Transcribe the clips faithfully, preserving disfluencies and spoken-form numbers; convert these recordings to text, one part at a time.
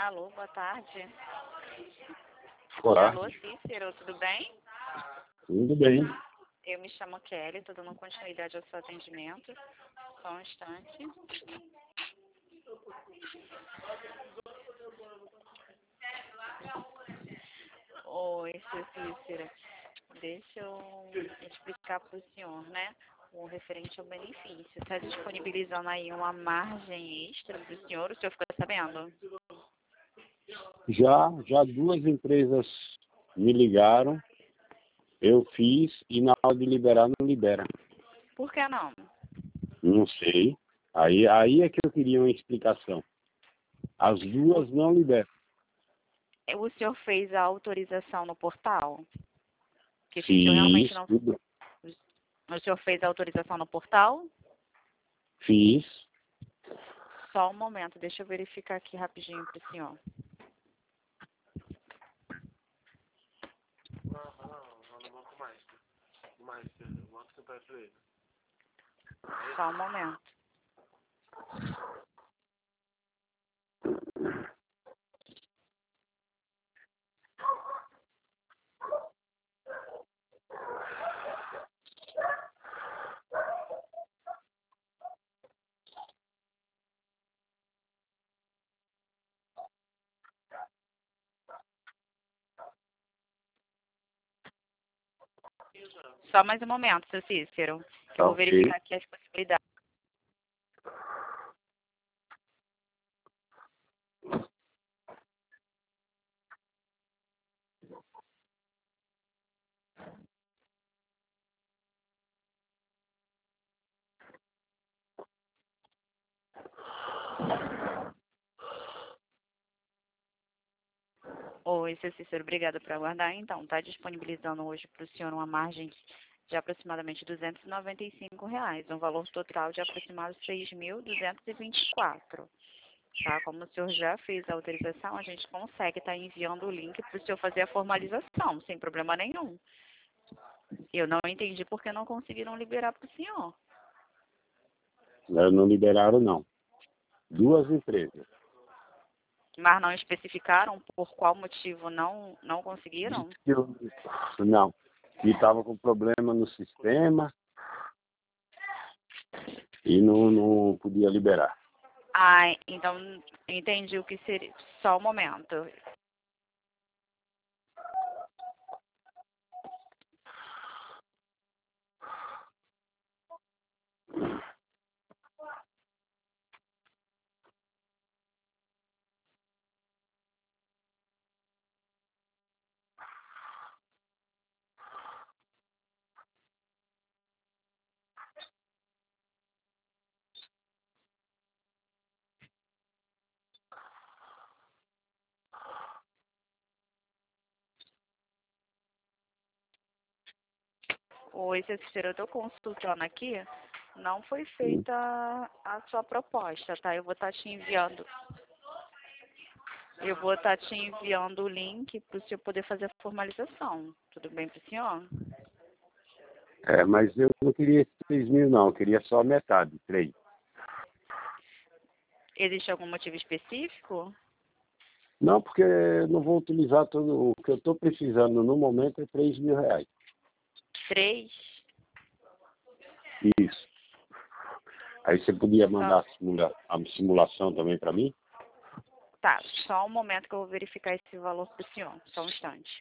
Alô, boa tarde. Olá. Alô, Cícero, tudo bem? Tudo bem. Eu me chamo Kelly, estou dando continuidade ao seu atendimento. Só um instante. Oi, seu Cícero. Deixa eu explicar para o senhor, né? O referente ao benefício. Está disponibilizando aí uma margem extra para o senhor? O senhor ficou sabendo? Já, já duas empresas me ligaram, eu fiz e na hora de liberar não libera. Por que não? Não sei. Aí, aí é que eu queria uma explicação. As duas não liberam. O senhor fez a autorização no portal? Que se o senhor Fiz realmente não... tudo. O senhor fez a autorização no portal? Fiz. Só um momento, deixa eu verificar aqui rapidinho para o senhor. Só um momento. Só mais um momento, seu Cícero, que eu vou Ok. verificar aqui as possibilidades. Oi, seu Cícero, obrigada por aguardar. Então, está disponibilizando hoje para o senhor uma margem de aproximadamente duzentos e noventa e cinco reais, um valor total de aproximadamente seis mil duzentos e vinte e quatro. Tá? Como o senhor já fez a autorização, a gente consegue estar enviando o link para o senhor fazer a formalização, sem problema nenhum. Eu não entendi porque não conseguiram liberar para o senhor. Não liberaram, não. Duas empresas. Mas não especificaram por qual motivo não, não conseguiram? Eu- Não. E estava com problema no sistema e não, não podia liberar. Ah, então entendi o que seria. Só um momento. Oi, Cícero, eu estou consultando aqui. Não foi feita a sua proposta, tá? Eu vou estar te enviando. Eu vou estar te enviando o link para o senhor poder fazer a formalização. Tudo bem para o senhor? É, mas eu não queria esses três mil, não. Eu queria só metade, três. Existe algum motivo específico? Não, porque eu não vou utilizar todo. O que eu estou precisando no momento é três mil reais. Três? Isso. Aí você podia mandar Só... a, simula... a simulação também para mim? Tá, só um momento que eu vou verificar esse valor para o senhor. Só um instante.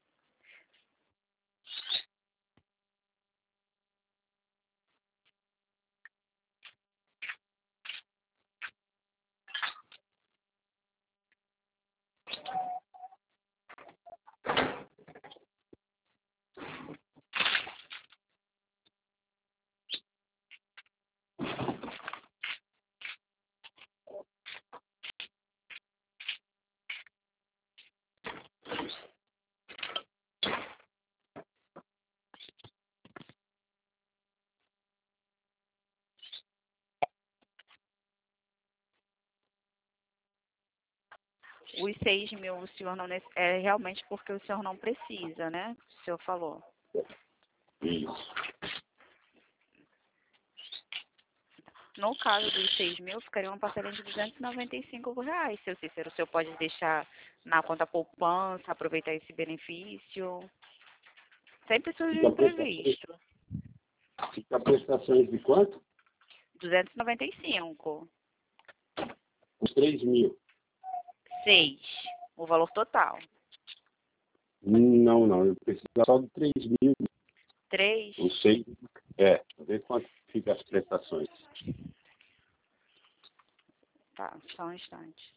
Os seis mil o senhor não nece- é realmente porque o senhor não precisa, né? O senhor falou. Isso. No caso dos seis mil, ficaria uma parcela de duzentos e noventa e cinco reais, seu Cícero. O senhor pode deixar na conta poupança, aproveitar esse benefício. Sempre surge um Fica prestações, imprevisto. fica prestações de quanto? duzentos e noventa e cinco. Os três mil. seis. O valor total. Não, não, eu preciso só de três mil. três. Não sei. É, ver quanto fica as prestações. Tá, só um instante.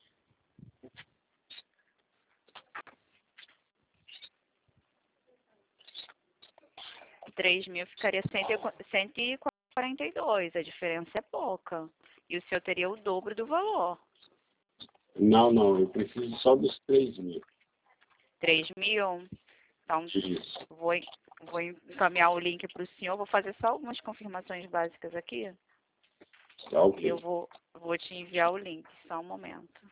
três mil ficaria cento e quarenta e dois. A diferença é pouca. E o senhor teria o dobro do valor. Não, não, eu preciso só dos três mil. três mil? Então, Isso. vou, vou encaminhar o link para o senhor. Vou fazer só algumas confirmações básicas aqui. Tá, ok. E eu vou, vou te enviar o link. Só um momento.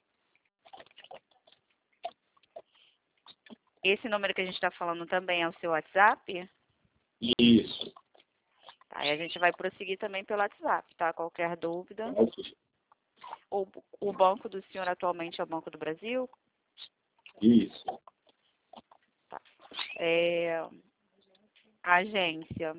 Esse número que a gente está falando também é o seu WhatsApp? Isso. Tá, e a gente vai prosseguir também pelo WhatsApp, tá? Qualquer dúvida. Tá, ok. O, o banco do senhor atualmente é o Banco do Brasil? Isso. Tá. É, a agência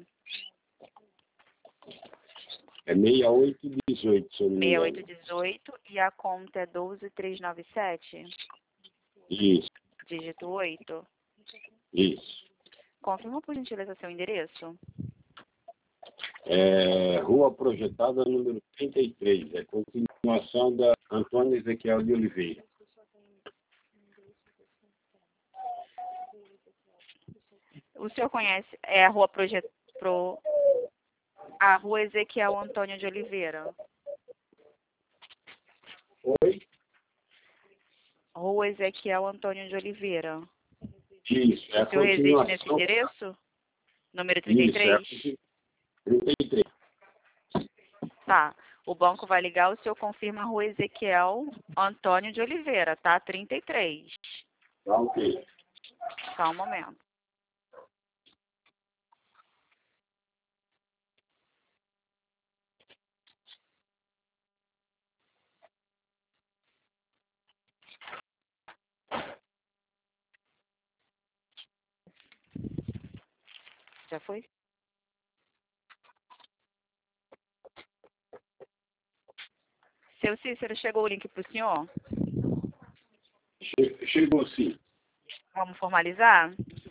É seis oito um oito, se eu não me seis engano. oito um oito e a conta é doze trezentos e noventa e sete? Isso, Dígito oito. isso. Confirma, por gentileza, seu endereço. É, Rua Projetada, número trinta e três. É continuação da Antônio Ezequiel de Oliveira. O senhor conhece, é a Rua Projet... Pro... a Rua Ezequiel Antônio de Oliveira. Oi? Rua Ezequiel Antônio de Oliveira. Isso, é a O senhor reside continuação. nesse endereço? Número trinta e Isso, é a três? trinta e três. Tá. O banco vai ligar, o senhor confirma a Rua Ezequiel Antônio de Oliveira, tá? trinta e três. Tá, ok. Só um momento. Já foi? Seu Cícero, chegou o link para o senhor? Che- Chegou sim. Vamos formalizar?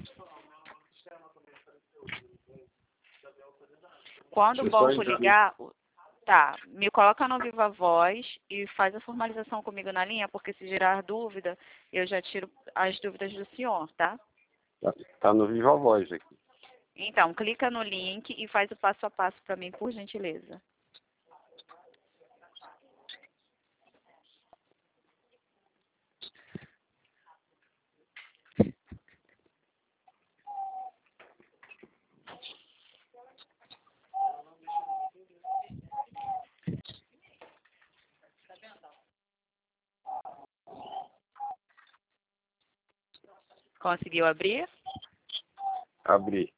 Quando Deixa o eu só banco entrar no- ligar, o- tá, me coloca no Viva Voz e faz a formalização comigo na linha, porque se gerar dúvida, eu já tiro as dúvidas do senhor, tá? Tá, tá no Viva Voz aqui. Então, clica no link e faz o passo a passo para mim, por gentileza. Conseguiu abrir? Abri.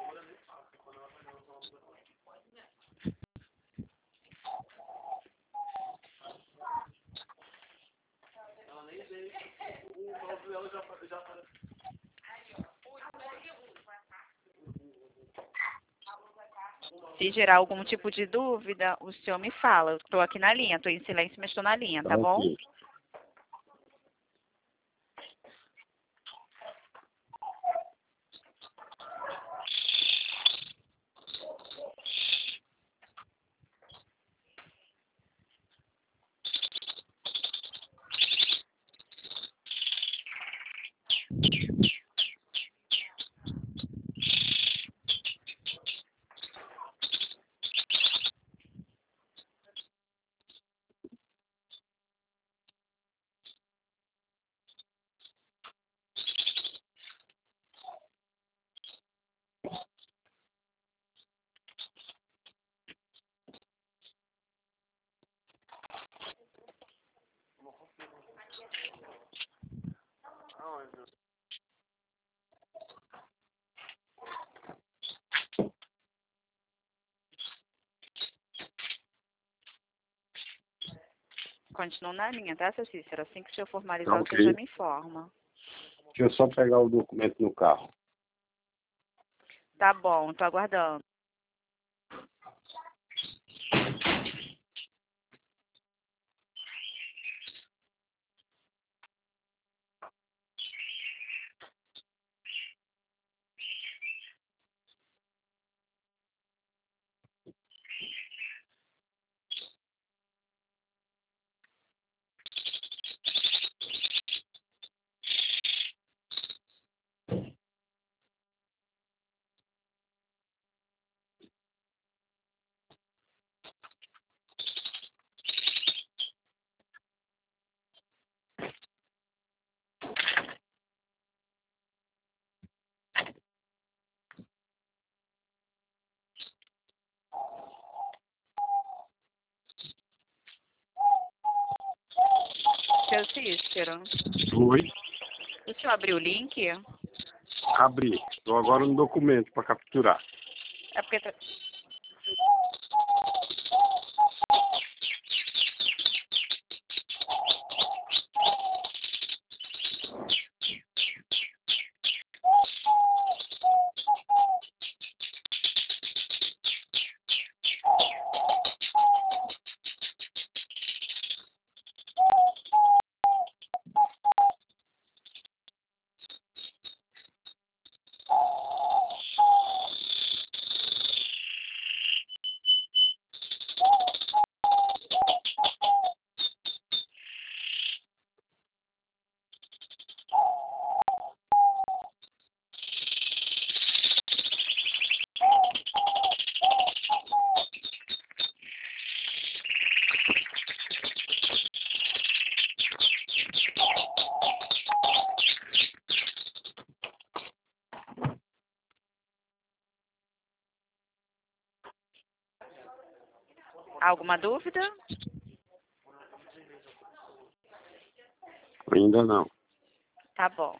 Se gerar algum tipo de dúvida, o senhor me fala. Eu estou aqui na linha, estou em silêncio, mas estou na linha, tá bom? ok. continuo na linha, tá, seu Cícero? Assim que o senhor formalizar, Tá, o ok. senhor já me informa. Deixa eu só pegar o documento no carro. Tá bom, tô aguardando. Seu Cícero, Oi. o senhor abriu o link? Abri. Estou agora no documento para capturar. É porque... tá- Alguma dúvida? Ainda não. Tá bom.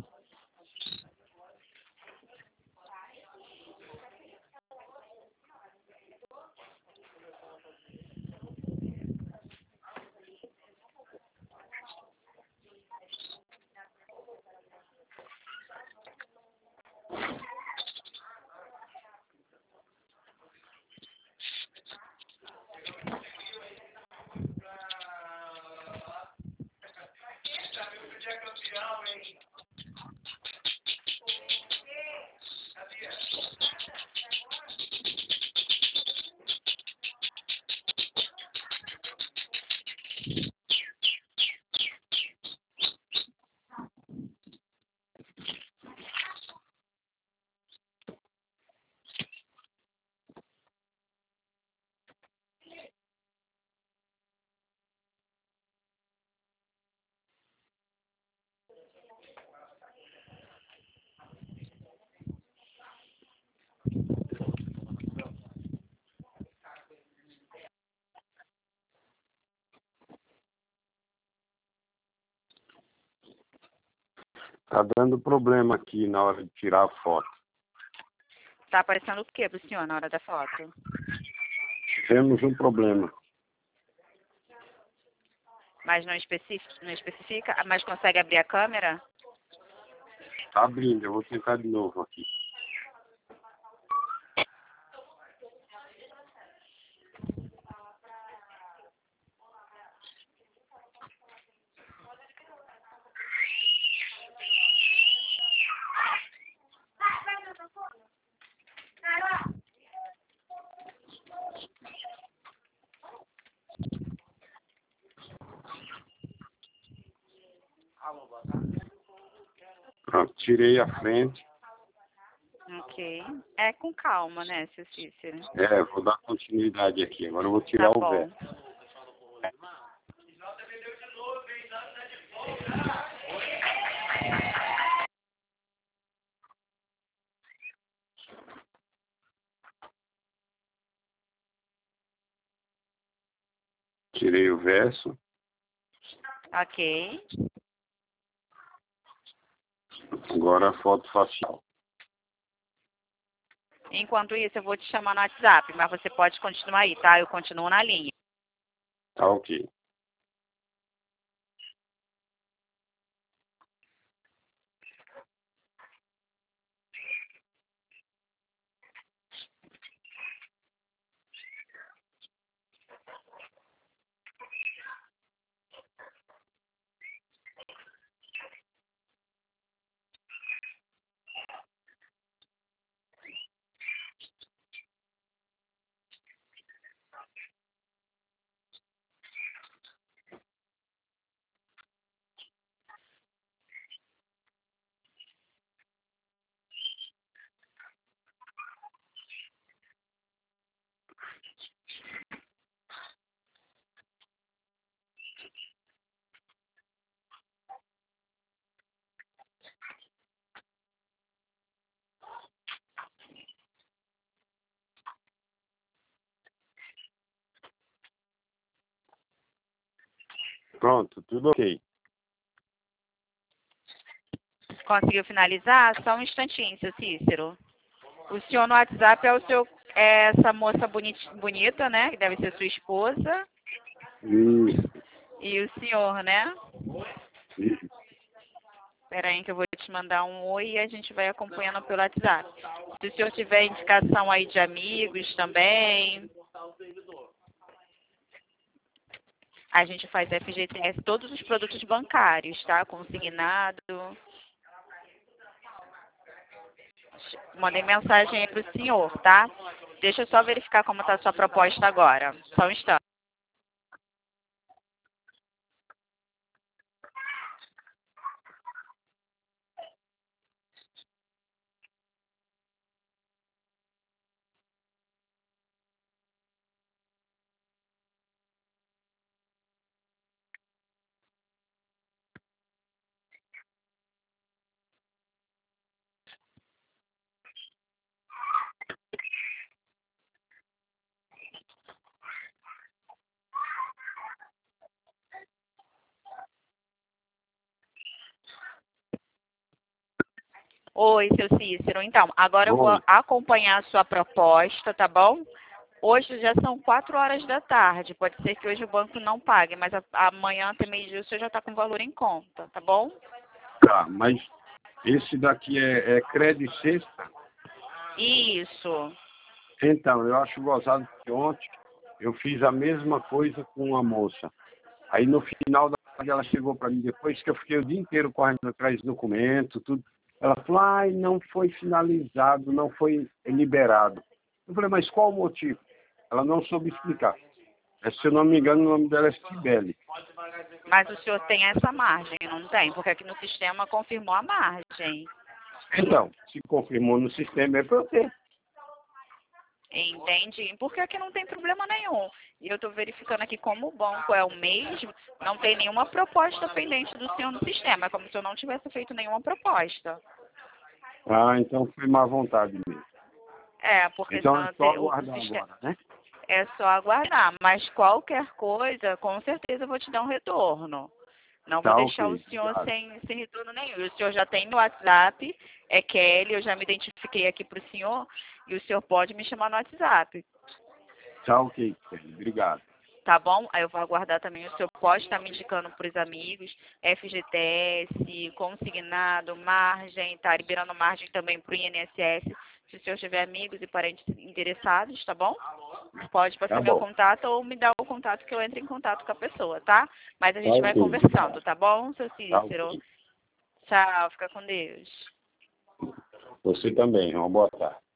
Tá dando problema aqui na hora de tirar a foto. Tá aparecendo o que pro senhor na hora da foto? Temos um problema. Mas não especifica, não especifica? Mas consegue abrir a câmera? Tá abrindo. Eu vou tentar de novo aqui. Pronto, tirei a frente. Ok. É com calma, né, seu Cícero? É, vou dar continuidade aqui. Agora eu vou Tá tirar o bom. verso. Tirei o verso. Ok. Agora a foto facial. Enquanto isso, eu vou te chamar no WhatsApp, mas você pode continuar aí, tá? Eu continuo na linha. Tá ok. Pronto, tudo ok. Conseguiu finalizar? Só um instantinho, seu Cícero. O senhor no WhatsApp é o seu, é essa moça bonita, bonita, né? Que deve ser sua esposa. Isso, E o senhor, né? isso. Espera aí que eu vou te mandar um oi e a gente vai acompanhando pelo WhatsApp. Se o senhor tiver indicação aí de amigos também. A gente faz F G T S, todos os produtos bancários, tá? Consignado. Mandei mensagem aí pro senhor, tá? Deixa eu só verificar como tá a sua proposta agora. Só um instante. Oi, seu Cícero. Então, agora eu vou Oi. acompanhar a sua proposta, tá bom? Hoje já são quatro horas da tarde. Pode ser que hoje o banco não pague, mas a- amanhã até meio-dia o senhor já está com o valor em conta, tá bom? Tá, mas esse daqui é, é crédito sexta? Isso. Então, eu acho gozado que ontem eu fiz a mesma coisa com uma moça. Aí no final da tarde ela chegou para mim, depois que eu fiquei o dia inteiro correndo atrás de documento, tudo. Ela falou, ai, não foi finalizado, não foi liberado. Eu falei, mas qual o motivo? Ela não soube explicar. É, se eu não me engano, o nome dela é Cibele. Mas o senhor tem essa margem, não tem? Porque aqui no sistema confirmou a margem. Então, se confirmou no sistema, é para eu ter. Entende? Porque aqui não tem problema nenhum. E eu estou verificando aqui como o banco é o mesmo, não tem nenhuma proposta pendente do senhor no sistema. É como se eu não tivesse feito nenhuma proposta. Ah, então foi má vontade mesmo. É, porque Então é senão só te- o aguardar sistema. agora, né? É só aguardar. Mas qualquer coisa, com certeza eu vou te dar um retorno. Não vou Tá deixar o ok, senhor obrigado. sem, sem retorno nenhum. E o senhor já tem no WhatsApp, é Kelly, eu já me identifiquei aqui para o senhor, e o senhor pode me chamar no WhatsApp. Tá ok, obrigado. Tá bom? Aí eu vou aguardar também. O senhor pode estar me indicando para os amigos, F G T S, consignado, margem, tá liberando margem também para o I N S S. Se o senhor tiver amigos e parentes interessados, tá bom? Pode passar Tá meu bom. contato ou me dar o contato que eu entre em contato com a pessoa, tá? Mas a Tá gente vai ok, conversando, obrigado. tá bom, seu Tá Cícero? ok. Tchau, fica com Deus. Você também, uma boa tarde.